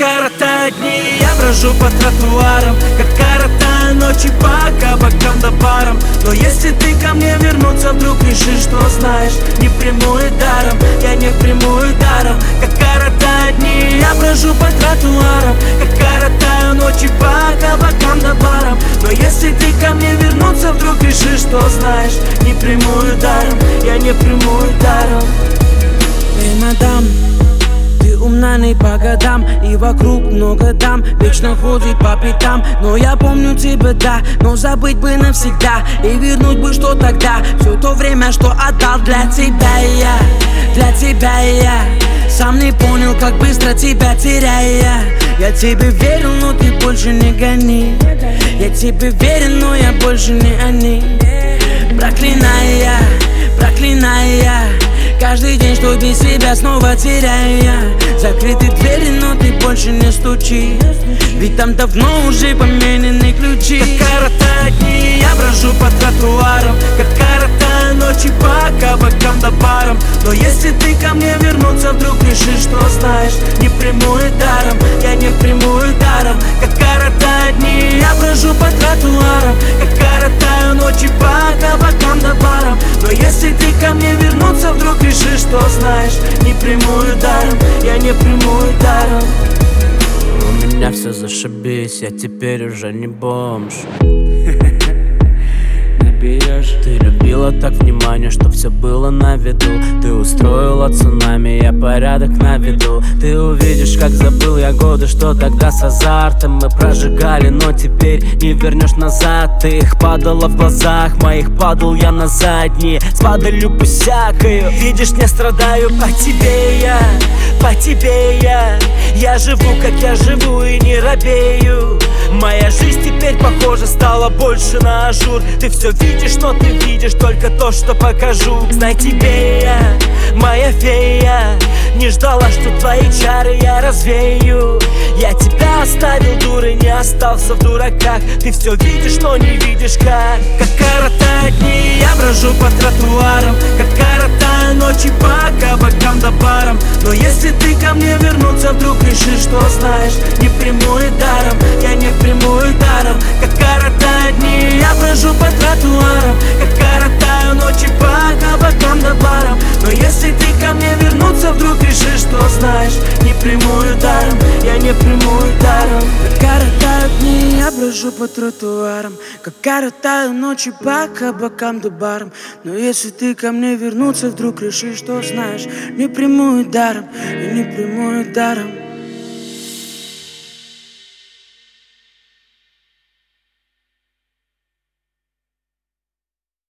коротают дни, я брожу по тротуарам, как коротаю ночи по кабакам да барам. Но если ты ко мне вернуться вдруг решишь, что знаешь, не приму и даром, я не приму и даром. Как коротают дни, я брожу по тротуарам, как коротаю ночи по кабакам да барам. Но если ты ко мне вернуться вдруг решишь, что знаешь, не приму и даром, я не приму и даром. Эй, мадам, ты умна не по годам, и вокруг много дам, вечно ходит по пятам. Но я помню тебя, да, но забыть бы навсегда, и вернуть бы, что тогда, все то время, что отдал для тебя я. Для тебя я сам не понял, как быстро тебя теряя. Я тебе верил, но ты больше не гони. Я тебе верен, но я больше не они. Проклиная, проклиная каждый день, что без себя снова теряя. Закрыты двери, но ты больше не стучи, ведь там давно уже поменены ключи. Как коротают дни, я брожу по тротуарам, как коротаю ночи по кабакам да барам. Но если ты ко мне вернуться вдруг решишь, что знаешь, не приму и даром, я не приму и даром. Как коротают дни, я брожу по тротуарам, как коротаю ночи по кабакам да барам. Но если ты ко мне вернуться вдруг решишь, что знаешь, не приму и даром, я не приму и даром. У меня все зашибись, я теперь уже не бомж. Ты любила так внимание, что все было на виду. Ты устроила цунами, я порядок наведу. Ты увидишь, как забыл я годы, что тогда с азартом мы прожигали, но теперь не вернешь назад. Ты их падала в глазах моих, падал я на задние, с падалью пусякою. Видишь, не страдаю по тебе я, по тебе я. Я живу, как я живу, и не робею. Моя жизнь теперь, похоже, стала больше на ажур. Ты все видишь, но ты видишь только то, что покажу. Знай, тебе я, моя фея, не ждала, что твои чары я развею. Я тебя оставил дурой, не остался в дураках. Ты все видишь, но не видишь как. Как коротают дни, я брожу по тротуарам, как коротаю ночи по кабакам да барам. Но если ты ко мне вернуться вдруг решишь, что знаешь, не приму и даром, я не приму и даром. Как коротают дни, я брожу по тротуарам, как коротаю ночи по кабакам да барам. Но если ты ко мне вернуться вдруг решишь, что знаешь, не приму и даром, я не приму и даром. Как коротают дни, я брожу по тротуарам, как коротаю ночи по кабакам да барам. Но если ты ко мне вернуться вдруг решишь, что знаешь, не приму и даром, я не приму и даром.